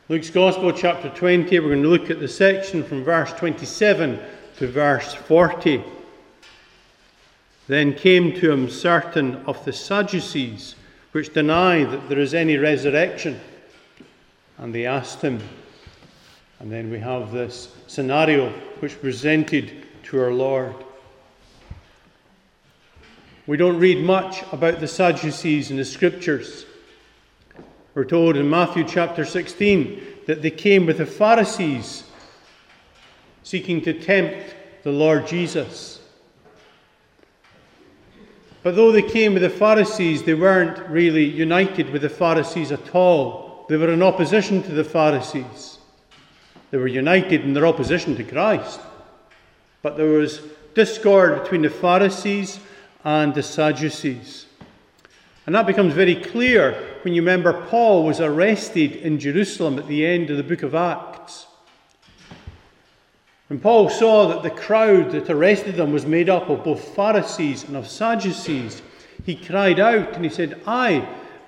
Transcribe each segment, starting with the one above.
Luke's Gospel, chapter 20, we're going to look at the section from verse 27 to verse 40. Then came to him certain of the Sadducees, which deny that there is any resurrection. And they asked him. And then we have this scenario which presented to our Lord. We don't read much about the Sadducees in the Scriptures. We're told in Matthew chapter 16 that they came with the Pharisees seeking to tempt the Lord Jesus. But though they came with the Pharisees, they weren't really united with the Pharisees at all. They were in opposition to the Pharisees. They were united in their opposition to Christ. But there was discord between the Pharisees and the Sadducees. And that becomes very clear when you remember Paul was arrested in Jerusalem at the end of the book of Acts. When Paul saw that the crowd that arrested them was made up of both Pharisees and of Sadducees, he cried out and he said, I'm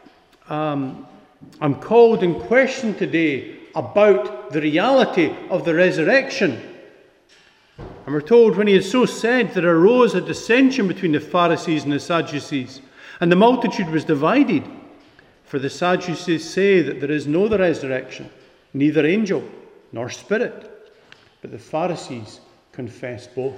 called in question today about the reality of the resurrection. And we're told when he had so said, there arose a dissension between the Pharisees and the Sadducees, and the multitude was divided. For the Sadducees say that there is no resurrection, neither angel nor spirit. But the Pharisees confess both.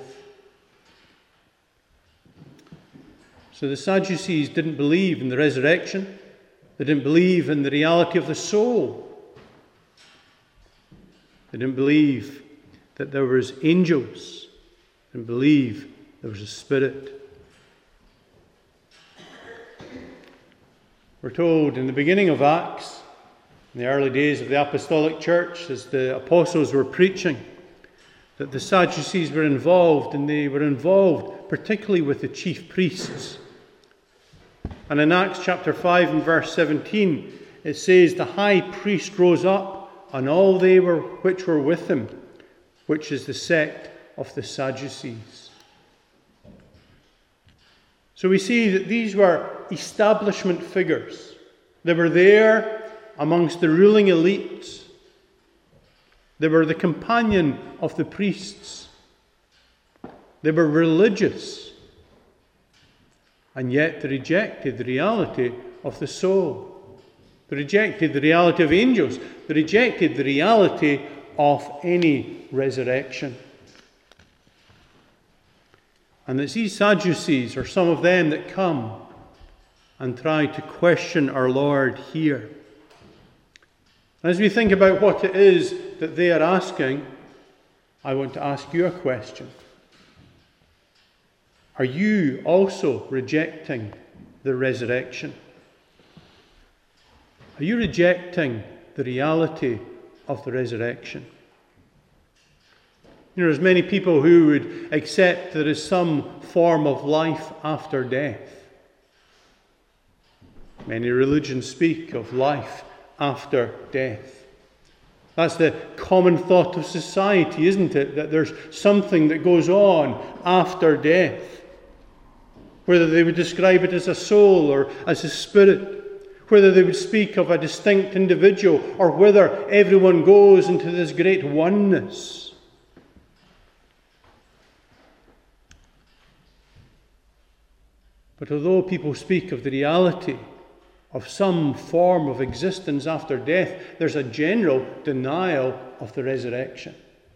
So the Sadducees didn't believe in the resurrection. They didn't believe in the reality of the soul. They didn't believe that there was angels. They didn't believe there was a spirit. We're told in the beginning of Acts, in the early days of the Apostolic Church, as the apostles were preaching, that the Sadducees were involved, and they were involved particularly with the chief priests. And in Acts chapter 5 and verse 17, it says, the high priest rose up, and all they which were with him, which is the sect of the Sadducees. So we see that these were establishment figures. They were there amongst the ruling elites. They were the companion of the priests. They were religious. And yet they rejected the reality of the soul. They rejected the reality of angels. They rejected the reality of any resurrection. And it's these Sadducees, or some of them, that come and try to question our Lord here. As we think about what it is that they are asking, I want to ask you a question. Are you also rejecting the resurrection? Are you rejecting the reality of the resurrection? You know, there's many people who would accept there is some form of life after death. Many religions speak of life after death. That's the common thought of society, isn't it? That there's something that goes on after death. Whether they would describe it as a soul or as a spirit. Whether they would speak of a distinct individual or whether everyone goes into this great oneness. But although people speak of the reality of some form of existence after death, there's a general denial of the resurrection.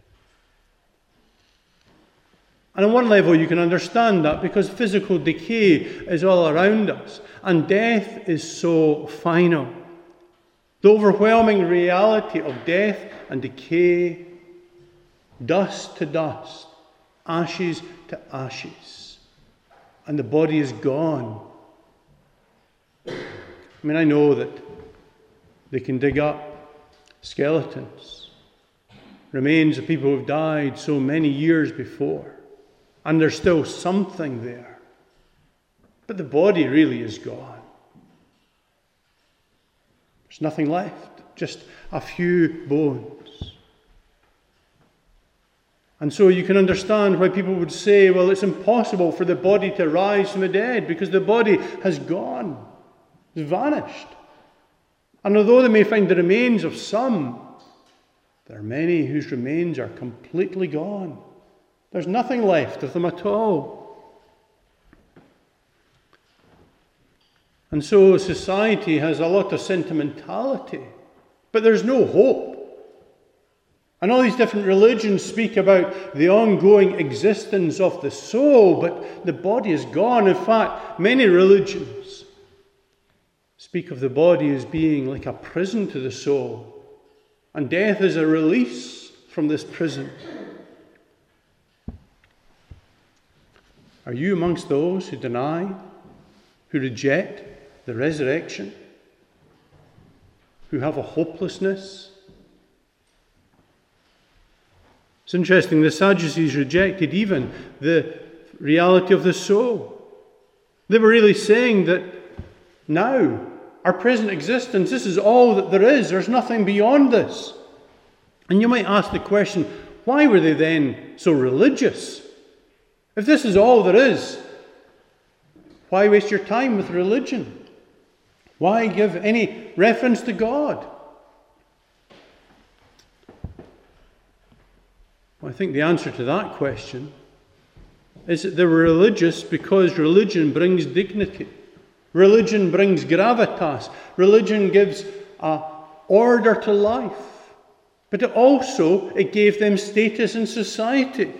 And on one level you can understand that because physical decay is all around us and death is so final. The overwhelming reality of death and decay, dust to dust, ashes to ashes. And the body is gone. I mean, I know that they can dig up skeletons, remains of people who've died so many years before, and there's still something there. But the body really is gone. There's nothing left, just a few bones. And so you can understand why people would say, well, it's impossible for the body to rise from the dead because the body has gone, it's vanished. And although they may find the remains of some there are many whose remains are completely gone. There's nothing left of them at all. And so society has a lot of sentimentality, but there's no hope. And all these different religions speak about the ongoing existence of the soul, but the body is gone. In fact, many religions speak of the body as being like a prison to the soul, and death is a release from this prison. Are you amongst those who deny, who reject the resurrection, who have a hopelessness? It's interesting, the Sadducees rejected even the reality of the soul. They were really saying that now, our present existence, this is all that there is. There's nothing beyond this. And you might ask the question, why were they then so religious? If this is all there is, why waste your time with religion? Why give any reference to God? Well, I think the answer to that question is that they were religious because religion brings dignity. Religion brings gravitas. Religion gives order to life. But it gave them status in society.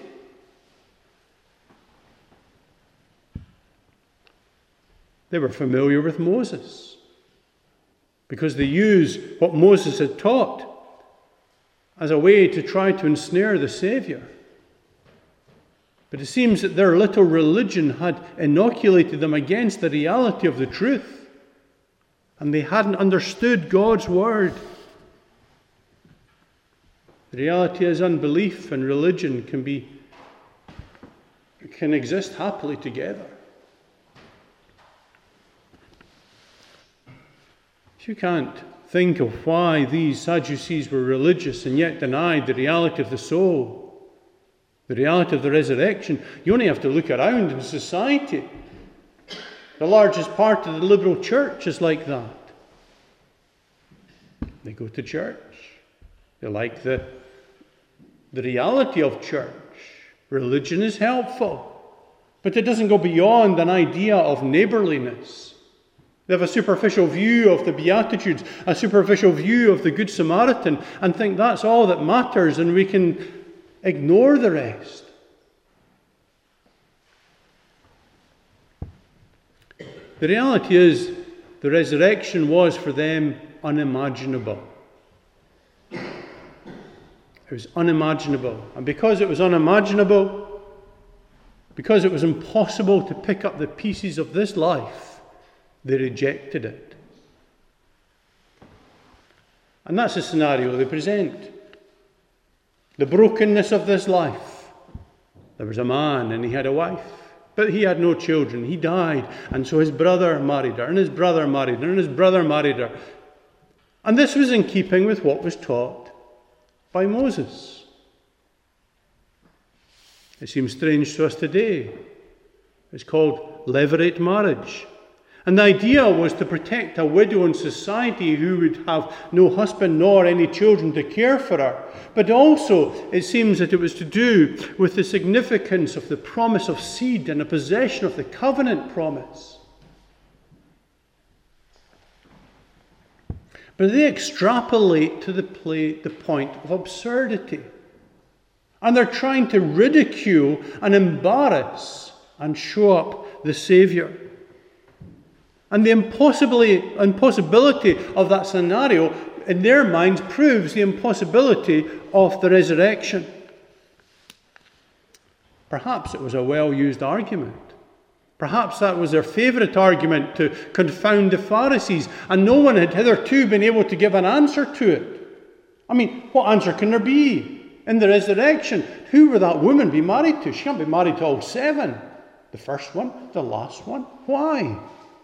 They were familiar with Moses because they used what Moses had taught as a way to try to ensnare the Saviour. But it seems that their little religion had inoculated them against the reality of the truth, and they hadn't understood God's word. The reality is unbelief and religion can exist happily together. If you can't think of why these Sadducees were religious and yet denied the reality of the soul, the reality of the resurrection, you only have to look around in society. The largest part of the liberal church is like that. They go to church. They like the reality of church. Religion is helpful, but it doesn't go beyond an idea of neighbourliness. They have a superficial view of the Beatitudes, a superficial view of the Good Samaritan, and think that's all that matters, and we can ignore the rest. The reality is, the resurrection was for them unimaginable. It was unimaginable. And because it was unimaginable, because it was impossible to pick up the pieces of this life, they rejected it. And that's the scenario they present. The brokenness of this life. There was a man and he had a wife, but he had no children. He died, and so his brother married her, and his brother married her, and his brother married her. And this was in keeping with what was taught by Moses. It seems strange to us today. It's called levirate marriage. And the idea was to protect a widow in society who would have no husband nor any children to care for her. But also, it seems that it was to do with the significance of the promise of seed and the possession of the covenant promise. But they extrapolate to the point of absurdity. And they're trying to ridicule and embarrass and show up the Saviour. And the impossibility of that scenario, in their minds, proves the impossibility of the resurrection. Perhaps it was a well-used argument. Perhaps that was their favourite argument to confound the Pharisees, and no one had hitherto been able to give an answer to it. I mean, what answer can there be in the resurrection? Who will that woman be married to? She can't be married to all seven. The first one, the last one. Why?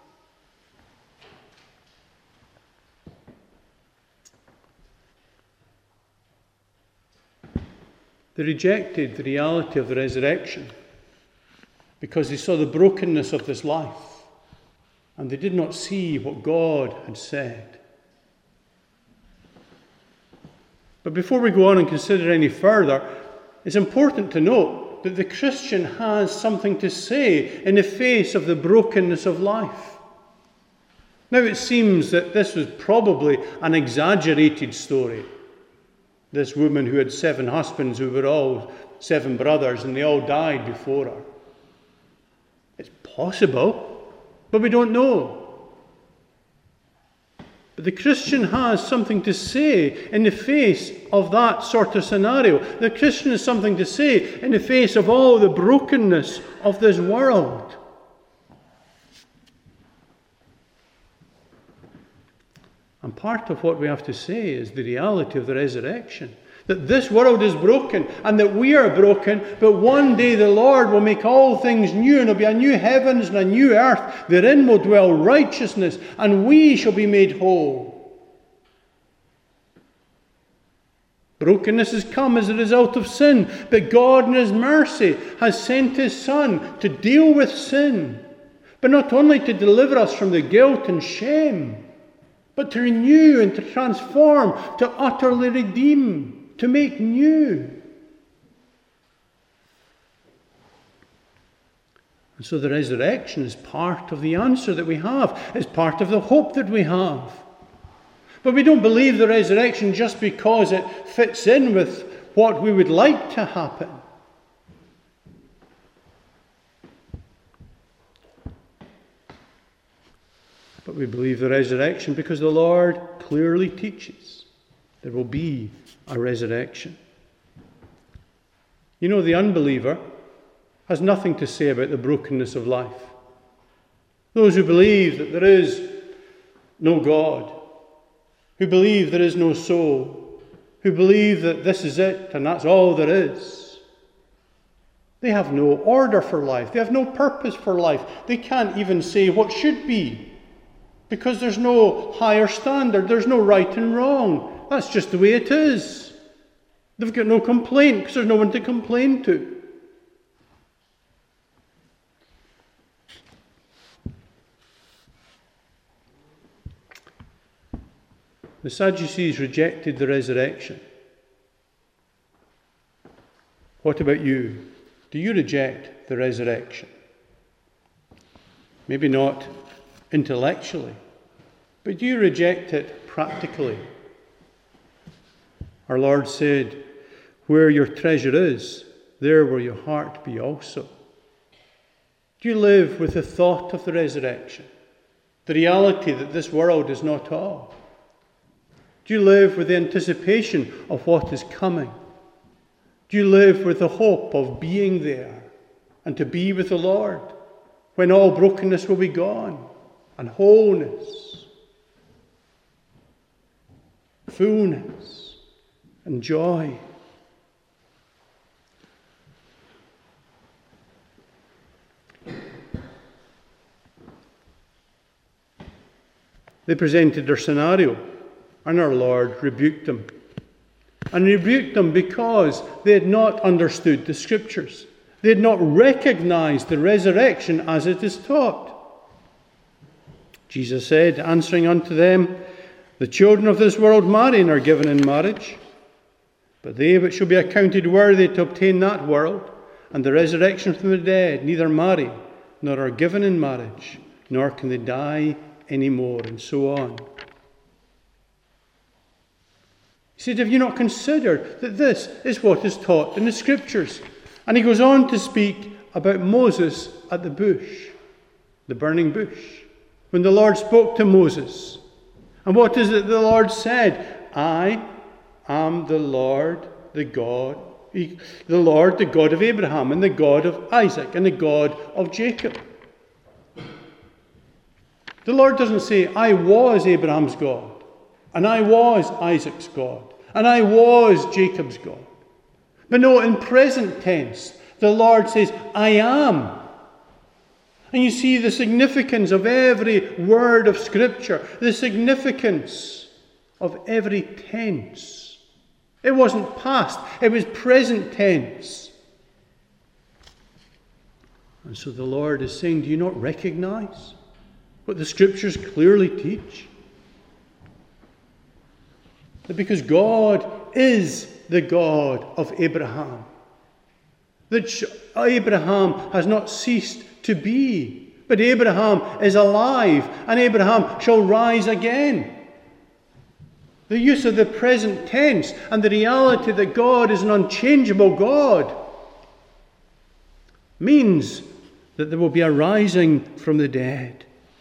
They rejected the reality of the resurrection because they saw the brokenness of this life, and they did not see what God had said. But before we go on and consider any further, it's important to note that the Christian has something to say in the face of the brokenness of life. Now, it seems that this was probably an exaggerated story. This woman who had 7 husbands who were all 7 brothers and they all died before her. It's possible, but we don't know. But the Christian has something to say in the face of that sort of scenario. The Christian has something to say in the face of all the brokenness of this world. And part of what we have to say is the reality of the resurrection. That this world is broken and that we are broken, but one day the Lord will make all things new, and there will be a new heavens and a new earth. Therein will dwell righteousness, and we shall be made whole. Brokenness has come as a result of sin, but God in His mercy has sent His Son to deal with sin, but not only to deliver us from the guilt and shame, but to renew and to transform, to utterly redeem, to make new. And so the resurrection is part of the answer that we have. It's part of the hope that we have. But we don't believe the resurrection just because it fits in with what we would like to happen. But we believe the resurrection because the Lord clearly teaches there will be a resurrection. You know, the unbeliever has nothing to say about the brokenness of life. Those who believe that there is no God, who believe there is no soul, who believe that this is it and that's all there is, they have no order for life. They have no purpose for life. They can't even say what should be, because there's no higher standard. There's no right and wrong. That's just the way it is. They've got no complaint because there's no one to complain to. The Sadducees rejected the resurrection. What about you? Do you reject the resurrection? Maybe not intellectually, but do you reject it practically? Our Lord said, "Where your treasure is, there will your heart be also." Do you live with the thought of the resurrection, the reality that this world is not all? Do you live with the anticipation of what is coming? Do you live with the hope of being there and to be with the Lord when all brokenness will be gone and wholeness, fullness, and joy? They presented their scenario, and our Lord rebuked them. And He rebuked them because they had not understood the Scriptures. They had not recognized the resurrection as it is taught. Jesus said, answering unto them, "The children of this world marry and are given in marriage. But they which shall be accounted worthy to obtain that world and the resurrection from the dead neither marry, nor are given in marriage, nor can they die any more," and so on. He said, "Have you not considered that this is what is taught in the Scriptures?" And he goes on to speak about Moses at the bush, the burning bush, when the Lord spoke to Moses. And what is it the Lord said? "I am the Lord, the God of Abraham, and the God of Isaac, and the God of Jacob." The Lord doesn't say, "I was Abraham's God, and I was Isaac's God, and I was Jacob's God." But no, in present tense, the Lord says, "I am." And you see the significance of every word of Scripture, the significance of every tense. It wasn't past, it was present tense. And so the Lord is saying, do you not recognize what the Scriptures clearly teach? That because God is the God of Abraham. That Abraham has not ceased to be, but Abraham is alive, and Abraham shall rise again. The use of the present tense and the reality that God is an unchangeable God means that there will be a rising from the dead.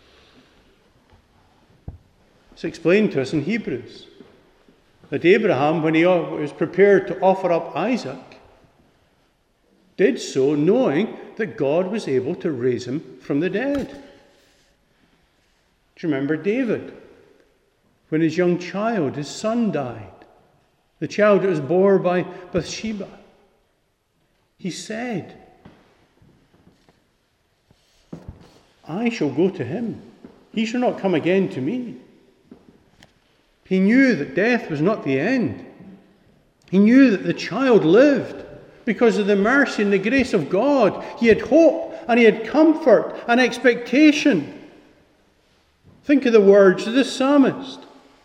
It's explained to us in Hebrews that Abraham, when he was prepared to offer up Isaac, did so knowing that God was able to raise him from the dead. Do you remember David? When his young child, his son, died, the child that was born by Bathsheba, he said, I shall go to him. He shall not come again to me. He knew that death was not the end. He knew that the child lived because of the mercy and the grace of God. He had hope and he had comfort and expectation. Think of the words of the psalmist.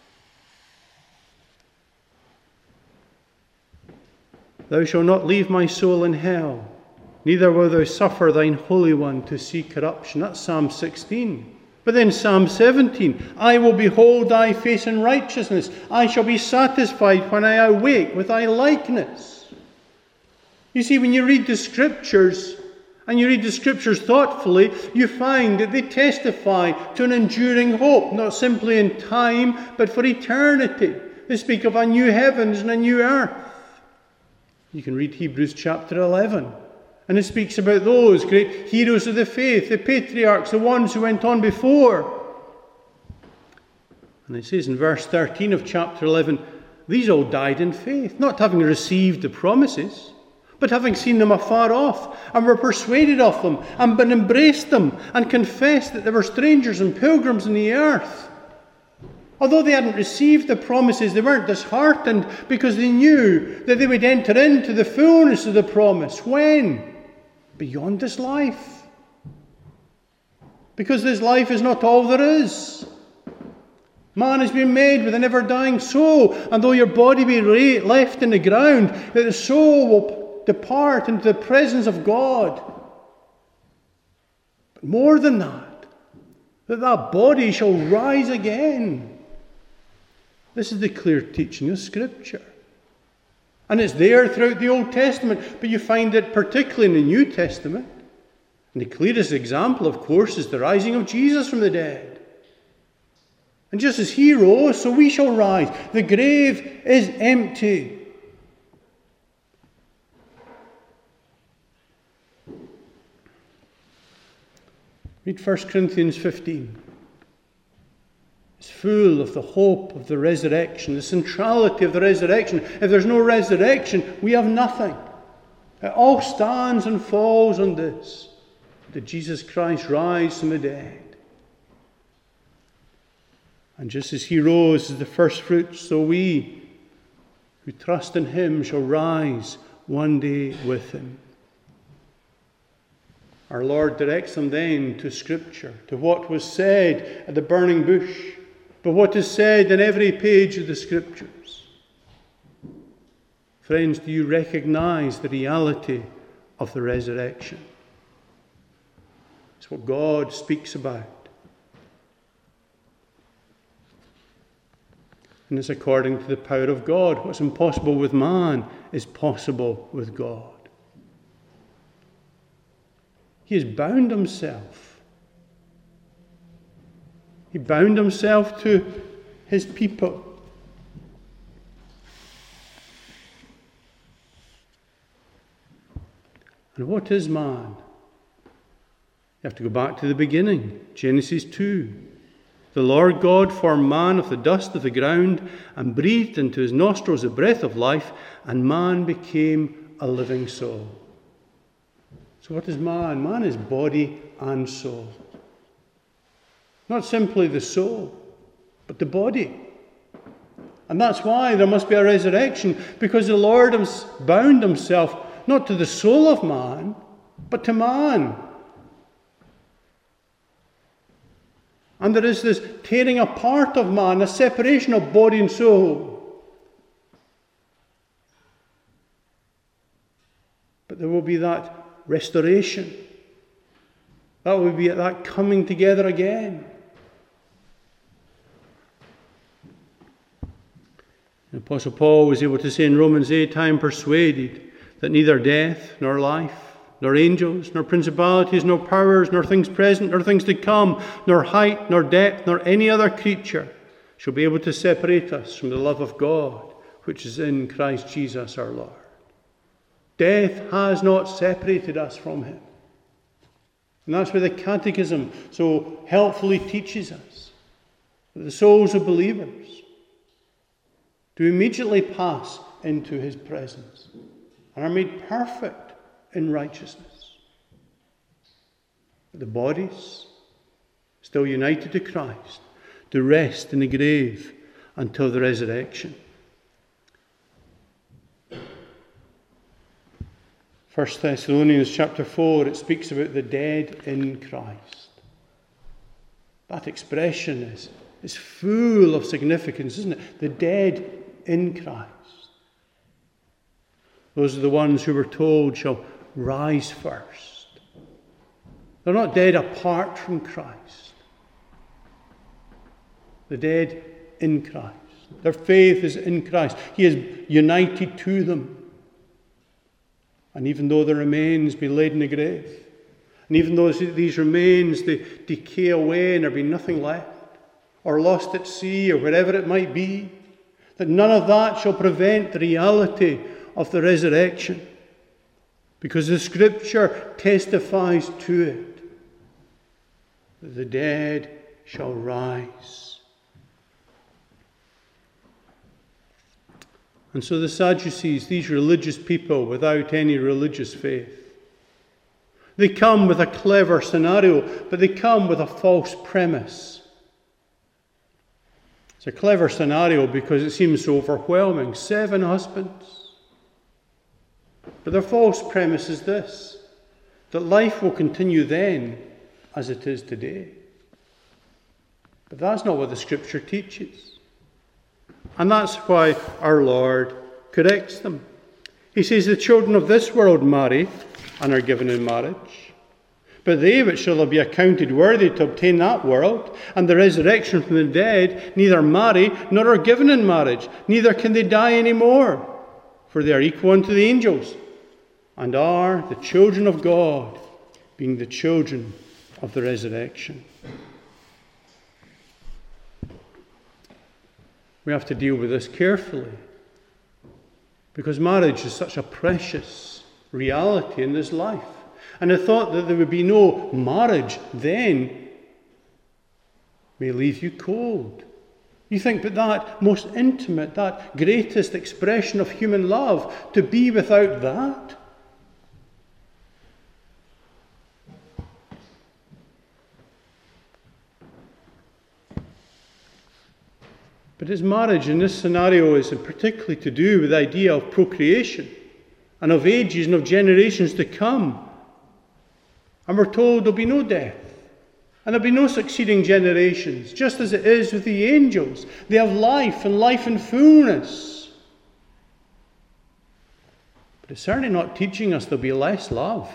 Thou shalt not leave my soul in hell, neither will thou suffer thine Holy One to see corruption. That's Psalm 16. But then Psalm 17, I will behold thy face in righteousness. I shall be satisfied when I awake with thy likeness. You see, when you read the Scriptures, and you read the Scriptures thoughtfully, you find that they testify to an enduring hope, not simply in time, but for eternity. They speak of a new heavens and a new earth. You can read Hebrews chapter 11. And it speaks about those great heroes of the faith, the patriarchs, the ones who went on before. And it says in verse 13 of chapter 11, these all died in faith, not having received the promises, but having seen them afar off, and were persuaded of them, and embraced them, and confessed that they were strangers and pilgrims in the earth. Although they hadn't received the promises, they weren't disheartened, because they knew that they would enter into the fullness of the promise. When? Beyond this life. Because this life is not all there is. Man has been made with a never-dying soul, and though your body be left in the ground, that the soul will depart into the presence of God. But more than that, that body shall rise again. This is the clear teaching of Scripture. And it's there throughout the Old Testament, but you find it particularly in the New Testament. And the clearest example, of course, is the rising of Jesus from the dead. And just as he rose, so we shall rise. The grave is empty. Read 1 Corinthians 15. It's full of the hope of the resurrection, the centrality of the resurrection. If there's no resurrection, we have nothing. It all stands and falls on this. Did Jesus Christ rise from the dead? And just as he rose as the first fruits, so we who trust in him shall rise one day with him. Our Lord directs them then to Scripture, to what was said at the burning bush, but what is said in every page of the Scriptures. Friends, do you recognize the reality of the resurrection? It's what God speaks about. And it's according to the power of God. What's impossible with man is possible with God. He has bound himself. He bound himself to his people. And what is man? You have to go back to the beginning, Genesis 2. The Lord God formed man of the dust of the ground and breathed into his nostrils the breath of life, and man became a living soul. So what is man? Man is body and soul. Not simply the soul, but the body. And that's why there must be a resurrection, because the Lord has bound himself not to the soul of man, but to man. And there is this tearing apart of man, a separation of body and soul. there will be that restoration. That will be that coming together again. The Apostle Paul was able to say in Romans 8, I am persuaded that neither death, nor life, nor angels, nor principalities, nor powers, nor things present, nor things to come, nor height, nor depth, nor any other creature shall be able to separate us from the love of God, which is in Christ Jesus our Lord. Death has not separated us from him. And that's where the Catechism so helpfully teaches us that the souls of believers do immediately pass into his presence and are made perfect in righteousness. But the bodies, still united to Christ, do rest in the grave until the resurrection. 1 Thessalonians chapter 4, it speaks about the dead in Christ. That expression is full of significance, isn't it? The dead in Christ. Those are the ones who we're told shall rise first. They're not dead apart from Christ. The dead in Christ. Their faith is in Christ. He is united to them. And even though the remains be laid in the grave, and even though these remains they decay away and there be nothing left, or lost at sea, or wherever it might be, that none of that shall prevent the reality of the resurrection, because the Scripture testifies to it, that the dead shall rise. And so the Sadducees, these religious people without any religious faith, they come with a clever scenario, but they come with a false premise. It's a clever scenario because it seems so overwhelming. 7 husbands. But their false premise is this, that life will continue then as it is today. But that's not what the Scripture teaches. And that's why our Lord corrects them. He says, the children of this world marry and are given in marriage. But they which shall be accounted worthy to obtain that world and the resurrection from the dead neither marry nor are given in marriage, neither can they die any more, for they are equal unto the angels, and are the children of God, being the children of the resurrection. We have to deal with this carefully, because marriage is such a precious reality in this life. And the thought that there would be no marriage then may leave you cold. You think, but that most intimate, that greatest expression of human love, to be without that? But his marriage in this scenario is particularly to do with the idea of procreation and of ages and of generations to come. And we're told there'll be no death and there'll be no succeeding generations, just as it is with the angels. They have life and life in fullness. But it's certainly not teaching us there'll be less love.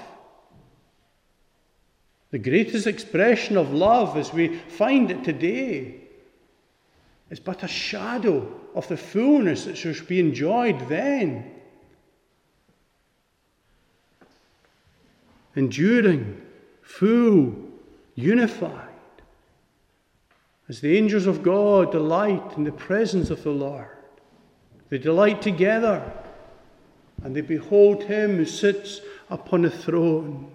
The greatest expression of love as we find it today is but a shadow of the fullness that shall be enjoyed then. Enduring, full, unified, as the angels of God delight in the presence of the Lord. They delight together, and they behold him who sits upon the throne.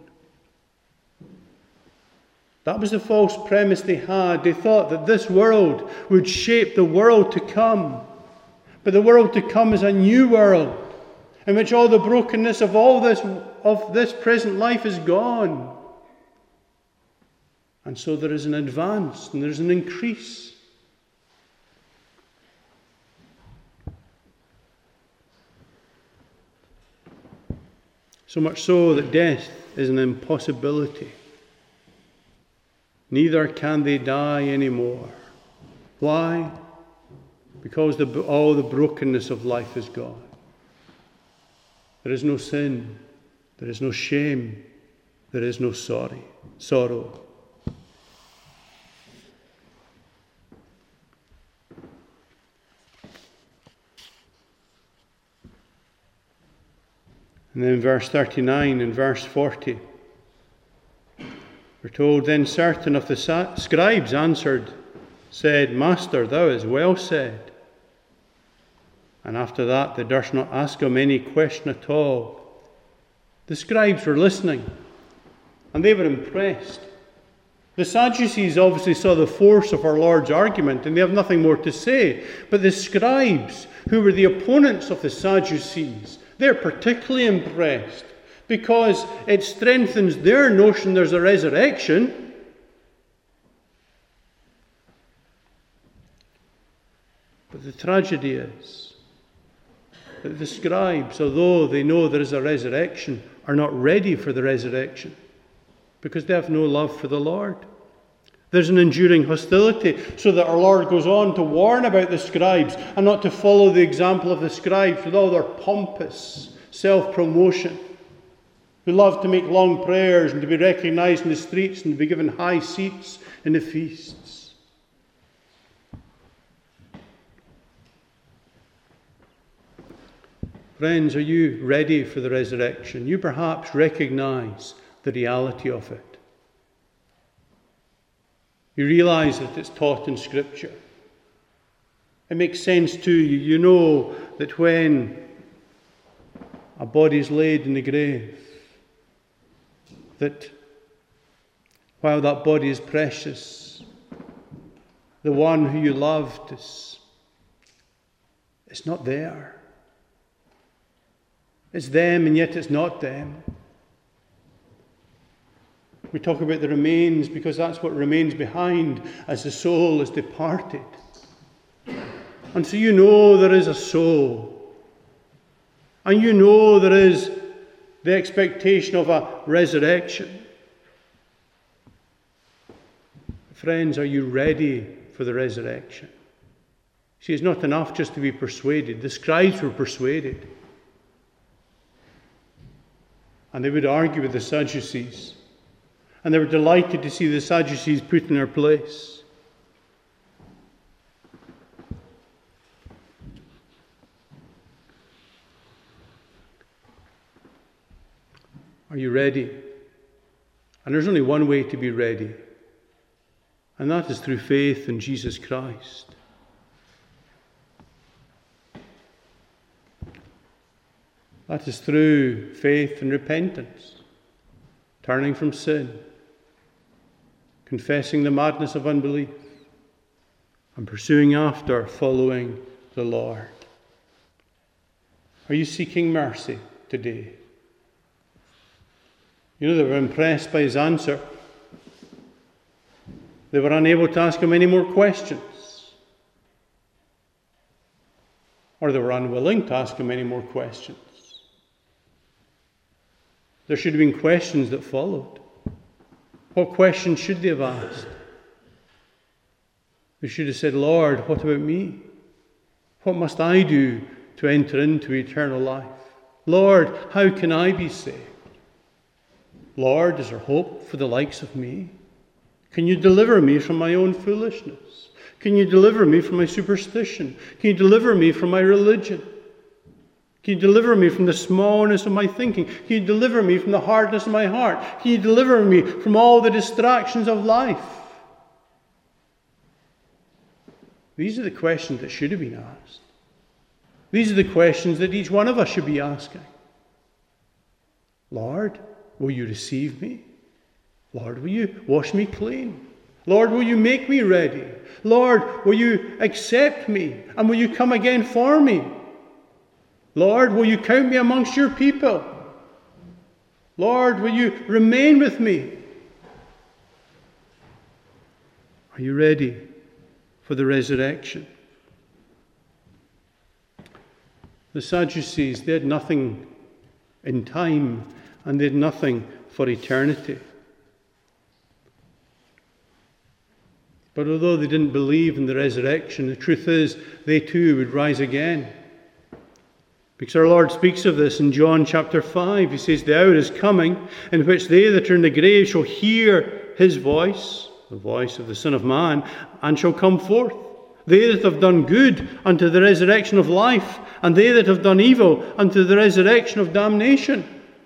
That was the false premise they had. They thought that this world would shape the world to come. But the world to come is a new world in which all the brokenness of this present life is gone. And so there is an advance and there is an increase. So much so that death is an impossibility. Neither can they die anymore. Why? Because all the brokenness of life is gone. There is no sin. There is no shame. There is no sorrow. And then verse 39 and verse 40, we're told, then certain of the scribes answered, said, Master, thou hast well said. And after that they durst not ask him any question at all. The scribes were listening, and they were impressed. The Sadducees obviously saw the force of our Lord's argument, and they have nothing more to say. But the scribes, who were the opponents of the Sadducees, they're particularly impressed because it strengthens their notion there's a resurrection. But the tragedy is that the scribes, although they know there is a resurrection, are not ready for the resurrection because they have no love for the Lord. There's an enduring hostility, so that our Lord goes on to warn about the scribes and not to follow the example of the scribes with all their pompous self-promotion, who love to make long prayers and to be recognized in the streets and to be given high seats in the feasts. Friends, are you ready for the resurrection? You perhaps recognize the reality of it. You realize that it's taught in Scripture. It makes sense to you. You know that when a body is laid in the grave, that while that body is precious, the one who you loved is not there. It's them, and yet it's not them. We talk about the remains because that's what remains behind as the soul is departed. And so you know there is a soul. And you know there is the expectation of a resurrection. Friends, are you ready for the resurrection? See, it's not enough just to be persuaded. The scribes were persuaded. And they would argue with the Sadducees. And they were delighted to see the Sadducees put in their place. Are you ready? And there's only one way to be ready, and that is through faith in Jesus Christ. That is through faith and repentance, turning from sin, confessing the madness of unbelief, and pursuing after following the Lord. Are you seeking mercy today? You know, they were impressed by his answer. They were unable to ask him any more questions. Or they were unwilling to ask him any more questions. There should have been questions that followed. What questions should they have asked? They should have said, Lord, what about me? What must I do to enter into eternal life? Lord, how can I be saved? Lord, is there hope for the likes of me? Can you deliver me from my own foolishness? Can you deliver me from my superstition? Can you deliver me from my religion? Can you deliver me from the smallness of my thinking? Can you deliver me from the hardness of my heart? Can you deliver me from all the distractions of life? These are the questions that should have been asked. These are the questions that each one of us should be asking. Lord, will you receive me? Lord, will you wash me clean? Lord, will you make me ready? Lord, will you accept me? And will you come again for me? Lord, will you count me amongst your people? Lord, will you remain with me? Are you ready for the resurrection? The Sadducees, they had nothing in time, and they had nothing for eternity. But although they didn't believe in the resurrection, the truth is they too would rise again. Because our Lord speaks of this in John chapter 5. He says, "The hour is coming in which they that are in the grave shall hear his voice, the voice of the Son of Man, and shall come forth. They that have done good unto the resurrection of life, and they that have done evil unto the resurrection of damnation."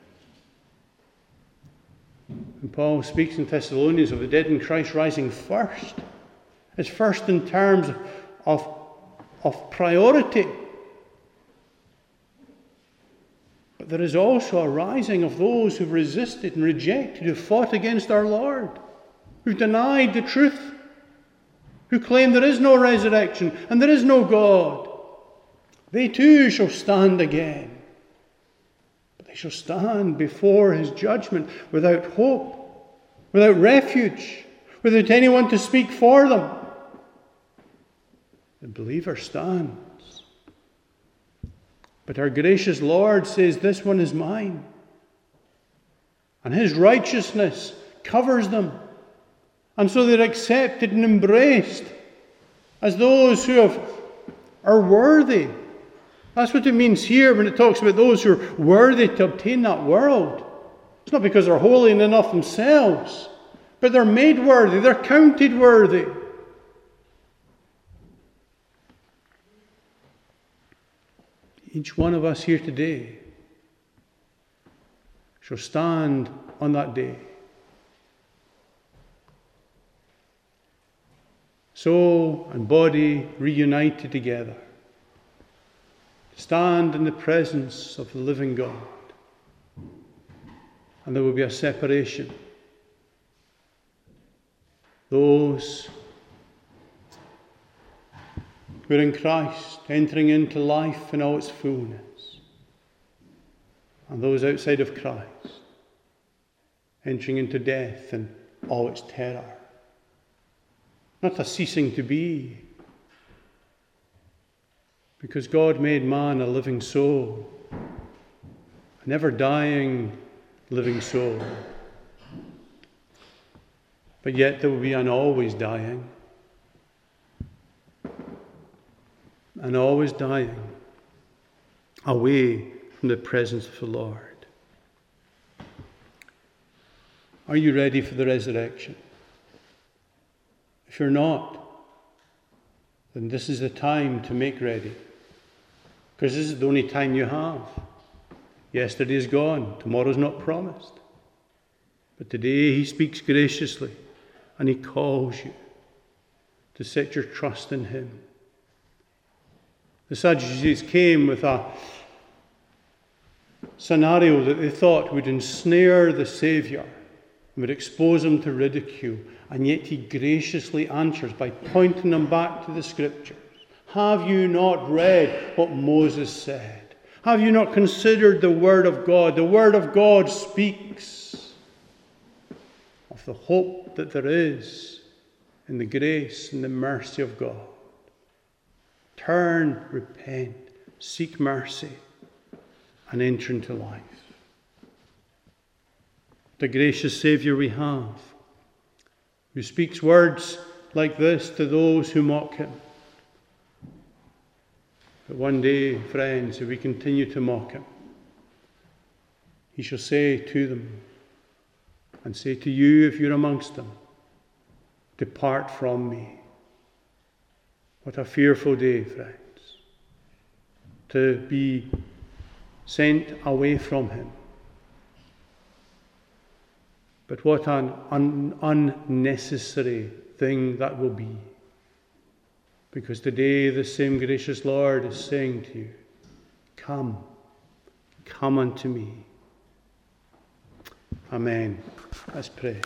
And Paul speaks in Thessalonians of the dead in Christ rising first. It's first in terms of priority. But there is also a rising of those who've resisted and rejected, who fought against our Lord, who denied the truth, who claim there is no resurrection and there is no God. They too shall stand again. But they shall stand before his judgment without hope, without refuge, without anyone to speak for them. The believer stands. But our gracious Lord says, "This one is mine." And his righteousness covers them. And so they're accepted and embraced as those who are worthy. That's what it means here when it talks about those who are worthy to obtain that world. It's not because they're holy enough themselves, but they're made worthy, they're counted worthy. Each one of us here today shall stand on that day. Soul and body reunited together. Stand in the presence of the living God. And there will be a separation. Those who are in Christ, entering into life in all its fullness. And those outside of Christ, entering into death and all its terror. Not a ceasing to be. Because God made man a living soul. A never dying living soul. But yet there will be an always dying. And always dying away from the presence of the Lord. Are you ready for the resurrection? If you're not, then this is the time to make ready. Because this is the only time you have. Yesterday is gone, tomorrow's not promised. But today he speaks graciously and he calls you to set your trust in him. The Sadducees came with a scenario that they thought would ensnare the Saviour and would expose him to ridicule. And yet he graciously answers by pointing them back to the Scriptures. Have you not read what Moses said? Have you not considered the Word of God? The Word of God speaks of the hope that there is in the grace and the mercy of God. Turn, repent, seek mercy, and enter into life. The gracious Saviour we have, who speaks words like this to those who mock him. But one day, friends, if we continue to mock him, he shall say to them, and say to you if you're amongst them, "Depart from me." What a fearful day, friends, to be sent away from him. But what an unnecessary thing that will be. Because today the same gracious Lord is saying to you, "Come, come unto me." Amen. Let's pray.